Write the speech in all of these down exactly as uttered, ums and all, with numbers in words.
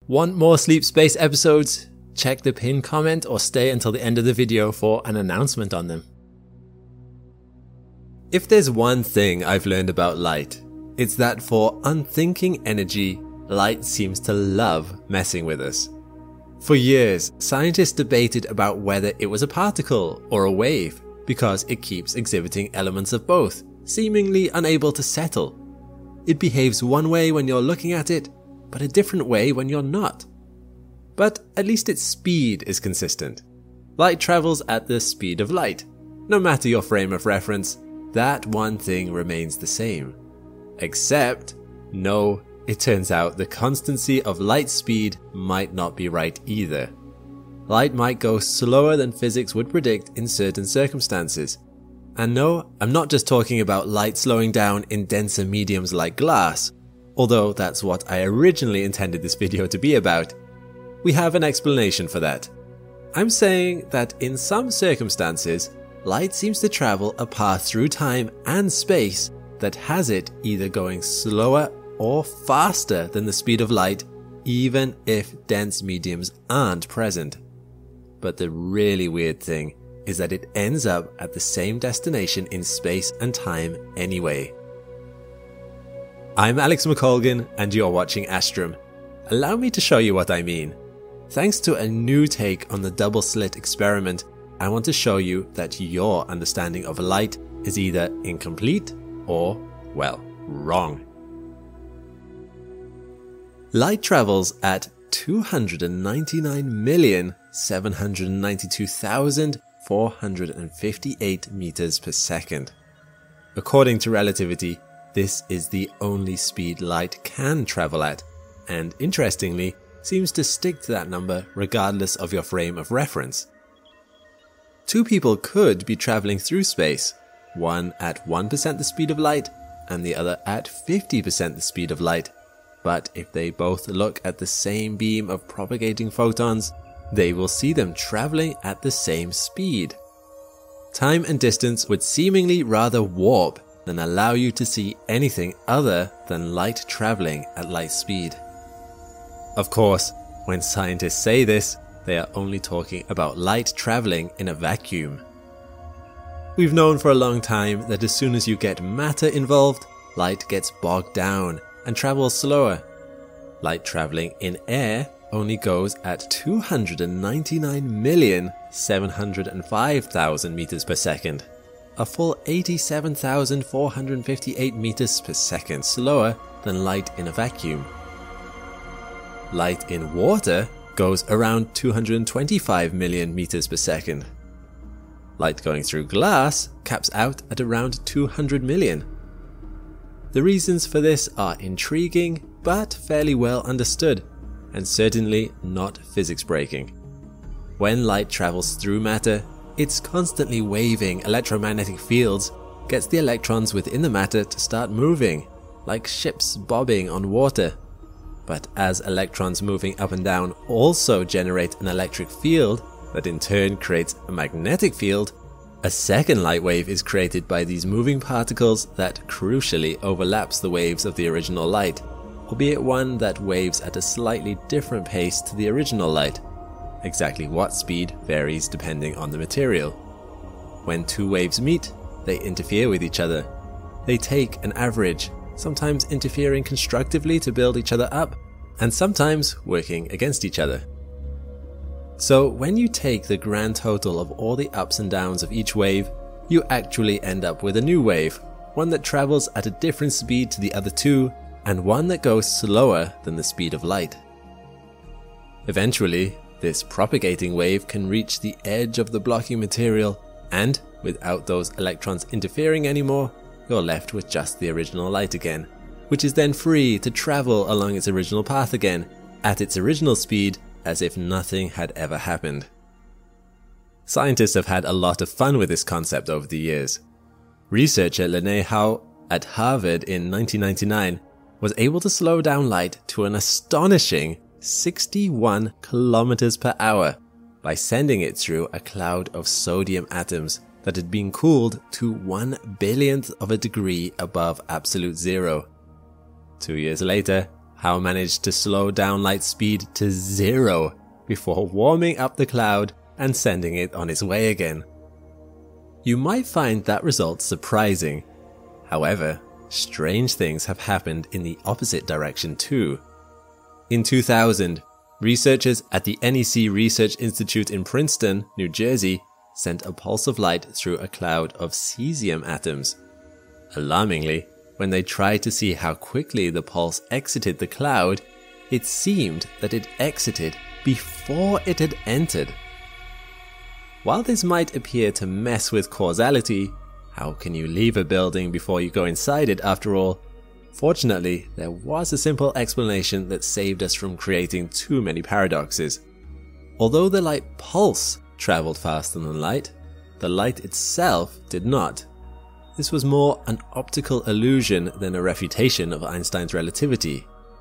Want more Sleep Space episodes? Check the pinned comment or stay until the end of the video for an announcement on them. If there's one thing I've learned about light, it's that for unthinking energy, light seems to love messing with us. For years, scientists debated about whether it was a particle or a wave because it keeps exhibiting elements of both, seemingly unable to settle. It behaves one way when you're looking at it, but a different way when you're not. But at least its speed is consistent. Light travels at the speed of light. No matter your frame of reference, that one thing remains the same. Except, no, it turns out the constancy of light speed might not be right either. Light might go slower than physics would predict in certain circumstances. And no, I'm not just talking about light slowing down in denser mediums like glass, although that's what I originally intended this video to be about. We have an explanation for that. I'm saying that in some circumstances, light seems to travel a path through time and space that has it either going slower or faster than the speed of light, even if dense mediums aren't present. But the really weird thing is that it ends up at the same destination in space and time anyway. I'm Alex McColgan and you're watching Astrum. Allow me to show you what I mean. Thanks to a new take on the double slit experiment, I want to show you that your understanding of light is either incomplete or, well, wrong. Light travels at two hundred ninety-nine million seven hundred ninety-two thousand four hundred fifty-eight meters per second. According to relativity, this is the only speed light can travel at, and interestingly, seems to stick to that number regardless of your frame of reference. Two people could be traveling through space, one at one percent the speed of light and the other at fifty percent the speed of light. But if they both look at the same beam of propagating photons, they will see them traveling at the same speed. Time and distance would seemingly rather warp than allow you to see anything other than light traveling at light speed. Of course, when scientists say this, they are only talking about light traveling in a vacuum. We've known for a long time that as soon as you get matter involved, light gets bogged down and travels slower. Light traveling in air only goes at two hundred ninety-nine million seven hundred five thousand meters per second, a full eighty-seven thousand four hundred fifty-eight meters per second slower than light in a vacuum. Light in water goes around two hundred twenty-five million meters per second. Light going through glass caps out at around two hundred million. The reasons for this are intriguing but fairly well understood, and certainly not physics breaking. When light travels through matter, its constantly waving electromagnetic fields gets the electrons within the matter to start moving, like ships bobbing on water. But as electrons moving up and down also generate an electric field that in turn creates a magnetic field, a second light wave is created by these moving particles that crucially overlaps the waves of the original light, albeit one that waves at a slightly different pace to the original light. Exactly what speed varies depending on the material. When two waves meet, they interfere with each other. They take an average, sometimes interfering constructively to build each other up, and sometimes working against each other. So when you take the grand total of all the ups and downs of each wave, you actually end up with a new wave, one that travels at a different speed to the other two, and one that goes slower than the speed of light. Eventually, this propagating wave can reach the edge of the blocking material, and without those electrons interfering anymore, you're left with just the original light again, which is then free to travel along its original path again, at its original speed, as if nothing had ever happened. Scientists have had a lot of fun with this concept over the years. Researcher Lene Howe at Harvard in nineteen ninety-nine was able to slow down light to an astonishing sixty-one kilometers per hour by sending it through a cloud of sodium atoms that had been cooled to one billionth of a degree above absolute zero. Two years later, Howe managed to slow down light speed to zero before warming up the cloud and sending it on its way again. You might find that result surprising. However, strange things have happened in the opposite direction too. In two thousand, researchers at the N E C Research Institute in Princeton, New Jersey, sent a pulse of light through a cloud of cesium atoms. Alarmingly, when they tried to see how quickly the pulse exited the cloud, it seemed that it exited before it had entered. While this might appear to mess with causality, how can you leave a building before you go inside it after all? Fortunately, there was a simple explanation that saved us from creating too many paradoxes. Although the light pulse traveled faster than light, the light itself did not. This was more an optical illusion than a refutation of Einstein's relativity.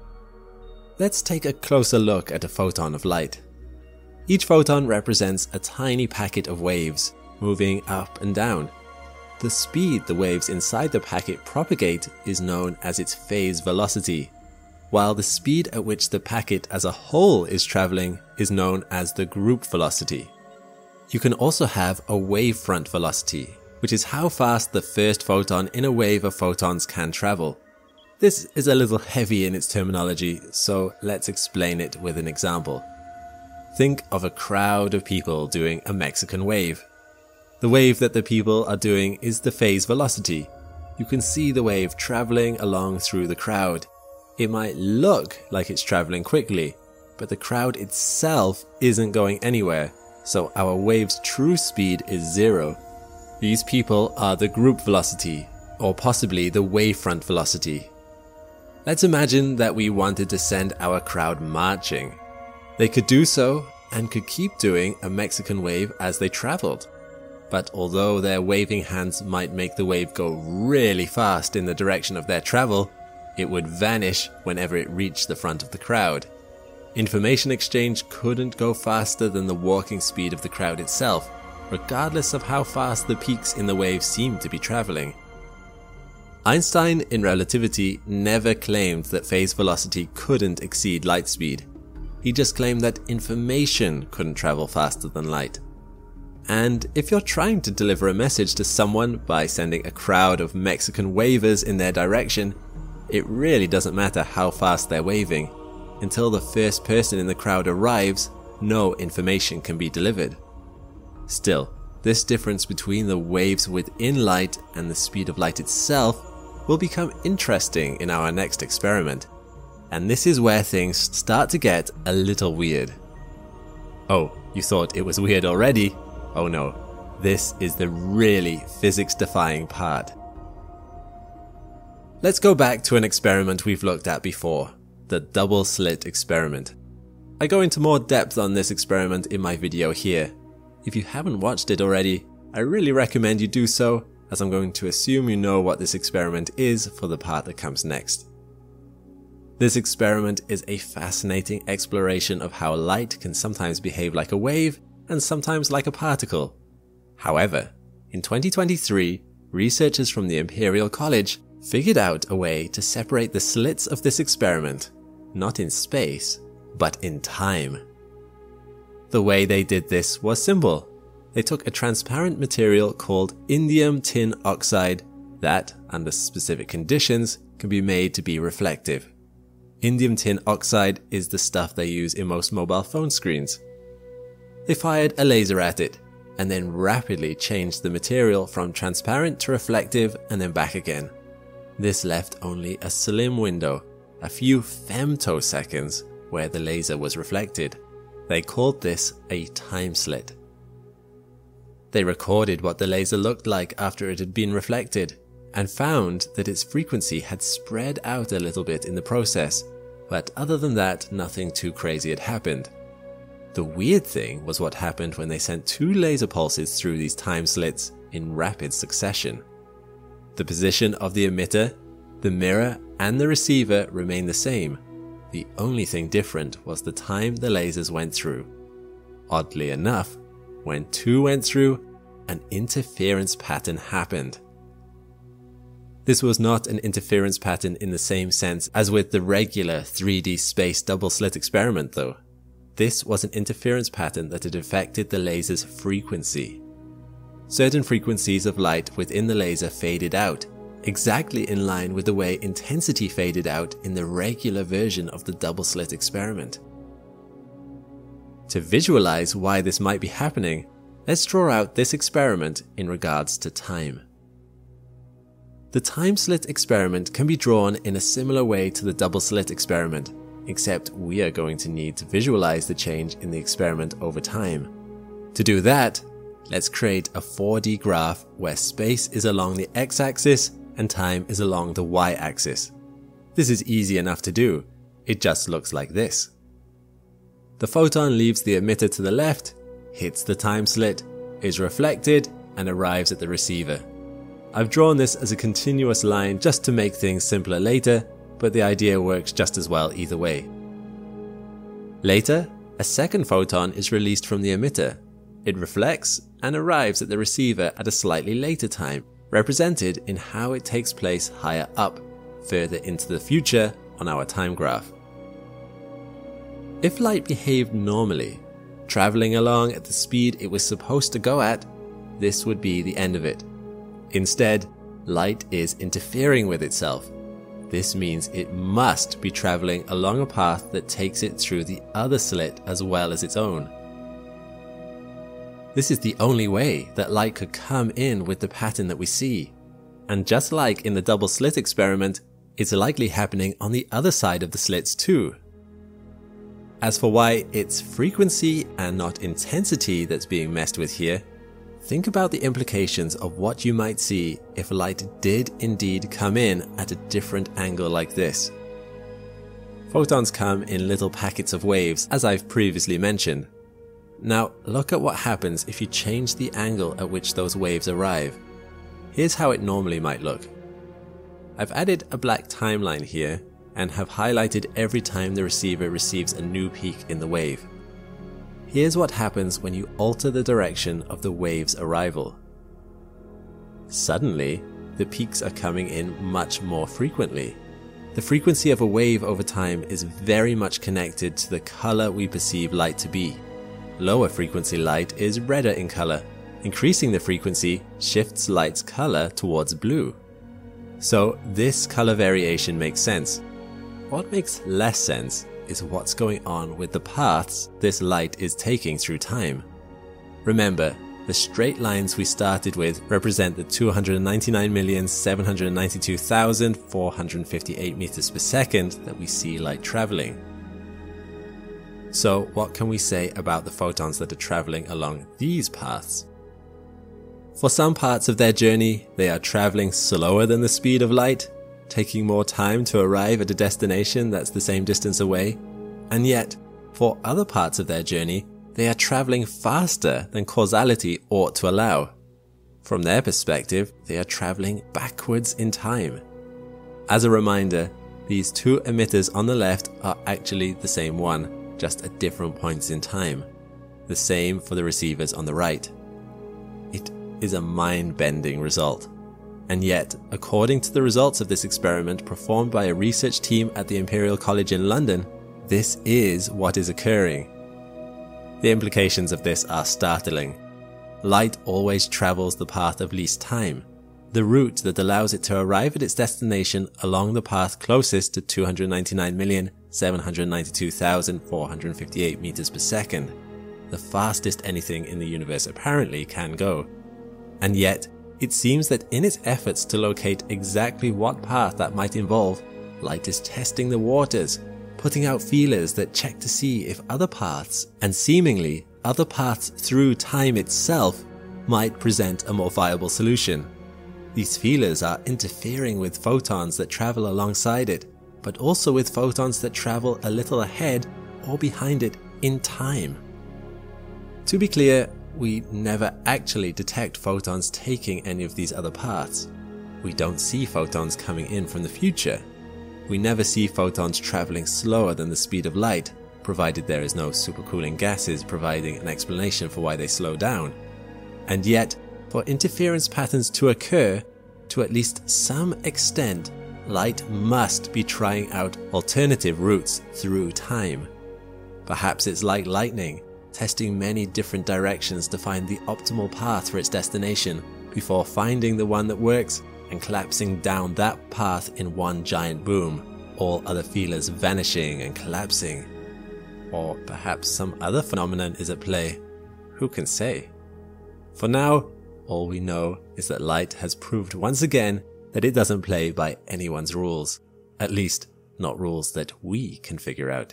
Let's take a closer look at a photon of light. Each photon represents a tiny packet of waves, moving up and down. The speed the waves inside the packet propagate is known as its phase velocity, while the speed at which the packet as a whole is traveling is known as the group velocity. You can also have a wavefront velocity, which is how fast the first photon in a wave of photons can travel. This is a little heavy in its terminology, so let's explain it with an example. Think of a crowd of people doing a Mexican wave. The wave that the people are doing is the phase velocity. You can see the wave traveling along through the crowd. It might look like it's traveling quickly, but the crowd itself isn't going anywhere, so our wave's true speed is zero. These people are the group velocity, or possibly the wavefront velocity. Let's imagine that we wanted to send our crowd marching. They could do so and could keep doing a Mexican wave as they traveled. But although their waving hands might make the wave go really fast in the direction of their travel, it would vanish whenever it reached the front of the crowd. Information exchange couldn't go faster than the walking speed of the crowd itself, regardless of how fast the peaks in the wave seemed to be traveling. Einstein in relativity never claimed that phase velocity couldn't exceed light speed. He just claimed that information couldn't travel faster than light. And if you're trying to deliver a message to someone by sending a crowd of Mexican wavers in their direction, it really doesn't matter how fast they're waving. Until the first person in the crowd arrives, no information can be delivered. Still, this difference between the waves within light and the speed of light itself will become interesting in our next experiment. And this is where things start to get a little weird. Oh, you thought it was weird already? Oh no, this is the really physics-defying part. Let's go back to an experiment we've looked at before, the double slit experiment. I go into more depth on this experiment in my video here. If you haven't watched it already, I really recommend you do so, as I'm going to assume you know what this experiment is for the part that comes next. This experiment is a fascinating exploration of how light can sometimes behave like a wave and sometimes like a particle. However, in twenty twenty-three, researchers from the Imperial College figured out a way to separate the slits of this experiment, not in space, but in time. The way they did this was simple. They took a transparent material called indium tin oxide that, under specific conditions, can be made to be reflective. Indium tin oxide is the stuff they use in most mobile phone screens. They fired a laser at it, and then rapidly changed the material from transparent to reflective and then back again. This left only a slim window, a few femtoseconds, where the laser was reflected. They called this a time slit. They recorded what the laser looked like after it had been reflected, and found that its frequency had spread out a little bit in the process, but other than that, nothing too crazy had happened. The weird thing was what happened when they sent two laser pulses through these time slits in rapid succession. The position of the emitter, the mirror, and the receiver remained the same. The only thing different was the time the lasers went through. Oddly enough, when two went through, an interference pattern happened. This was not an interference pattern in the same sense as with the regular three D space double-slit experiment though. This was an interference pattern that had affected the laser's frequency. Certain frequencies of light within the laser faded out, exactly in line with the way intensity faded out in the regular version of the double-slit experiment. To visualize why this might be happening, let's draw out this experiment in regards to time. The time-slit experiment can be drawn in a similar way to the double-slit experiment, except we are going to need to visualize the change in the experiment over time. To do that, let's create a four D graph where space is along the x-axis and time is along the y-axis. This is easy enough to do, it just looks like this. The photon leaves the emitter to the left, hits the time slit, is reflected, and arrives at the receiver. I've drawn this as a continuous line just to make things simpler later, but the idea works just as well either way. Later, a second photon is released from the emitter. It reflects and arrives at the receiver at a slightly later time, represented in how it takes place higher up, further into the future on our time graph. If light behaved normally, traveling along at the speed it was supposed to go at, this would be the end of it. Instead, light is interfering with itself. This means it must be traveling along a path that takes it through the other slit as well as its own. This is the only way that light could come in with the pattern that we see. And just like in the double slit experiment, it's likely happening on the other side of the slits too. As for why it's frequency and not intensity that's being messed with here, think about the implications of what you might see if light did indeed come in at a different angle like this. Photons come in little packets of waves, as I've previously mentioned. Now look at what happens if you change the angle at which those waves arrive. Here's how it normally might look. I've added a black timeline here and have highlighted every time the receiver receives a new peak in the wave. Here's what happens when you alter the direction of the wave's arrival. Suddenly, the peaks are coming in much more frequently. The frequency of a wave over time is very much connected to the color we perceive light to be. Lower frequency light is redder in color. Increasing the frequency shifts light's color towards blue. So this color variation makes sense. What makes less sense is what's going on with the paths this light is taking through time. Remember, the straight lines we started with represent the two hundred ninety-nine million seven hundred ninety-two thousand four hundred fifty-eight meters per second that we see light traveling. So what can we say about the photons that are traveling along these paths? For some parts of their journey, they are traveling slower than the speed of light, taking more time to arrive at a destination that's the same distance away, and yet, for other parts of their journey, they are traveling faster than causality ought to allow. From their perspective, they are traveling backwards in time. As a reminder, these two emitters on the left are actually the same one, just at different points in time. The same for the receivers on the right. It is a mind-bending result. And yet, according to the results of this experiment performed by a research team at the Imperial College in London, this is what is occurring. The implications of this are startling. Light always travels the path of least time, the route that allows it to arrive at its destination along the path closest to two hundred ninety-nine million seven hundred ninety-two thousand four hundred fifty-eight meters per second, the fastest anything in the universe apparently can go. And yet, it seems that in its efforts to locate exactly what path that might involve, light is testing the waters, putting out feelers that check to see if other paths, and seemingly other paths through time itself, might present a more viable solution. These feelers are interfering with photons that travel alongside it, but also with photons that travel a little ahead or behind it in time. To be clear, we never actually detect photons taking any of these other paths. We don't see photons coming in from the future. We never see photons traveling slower than the speed of light, provided there is no supercooling gases providing an explanation for why they slow down. And yet, for interference patterns to occur, to at least some extent, light must be trying out alternative routes through time. Perhaps it's like lightning, testing many different directions to find the optimal path for its destination before finding the one that works and collapsing down that path in one giant boom, all other feelers vanishing and collapsing. Or perhaps some other phenomenon is at play. Who can say? For now, all we know is that light has proved once again that it doesn't play by anyone's rules. At least, not rules that we can figure out.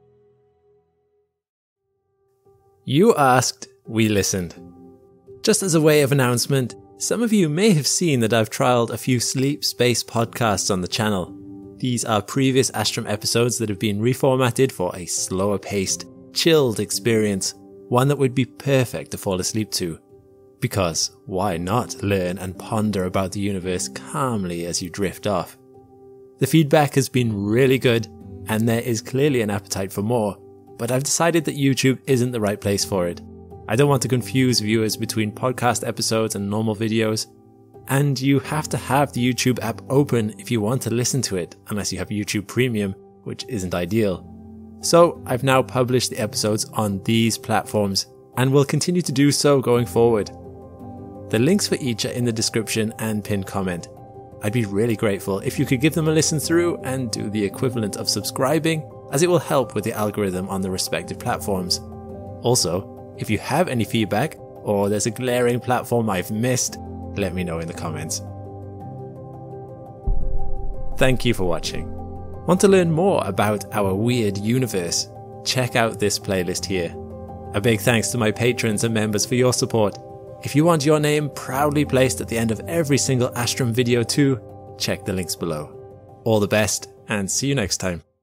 You asked, we listened. Just as a way of announcement, some of you may have seen that I've trialed a few sleep space podcasts on the channel. These are previous Astrum episodes that have been reformatted for a slower paced, chilled experience, one that would be perfect to fall asleep to. Because why not learn and ponder about the universe calmly as you drift off? The feedback has been really good, and there is clearly an appetite for more, but I've decided that YouTube isn't the right place for it. I don't want to confuse viewers between podcast episodes and normal videos, and you have to have the YouTube app open if you want to listen to it, unless you have YouTube Premium, which isn't ideal. So I've now published the episodes on these platforms, and will continue to do so going forward. The links for each are in the description and pinned comment. I'd be really grateful if you could give them a listen through and do the equivalent of subscribing, as it will help with the algorithm on the respective platforms. Also, if you have any feedback, or there's a glaring platform I've missed, let me know in the comments. Thank you for watching. Want to learn more about our weird universe? Check out this playlist here. A big thanks to my patrons and members for your support. If you want your name proudly placed at the end of every single Astrum video too, check the links below. All the best, and see you next time.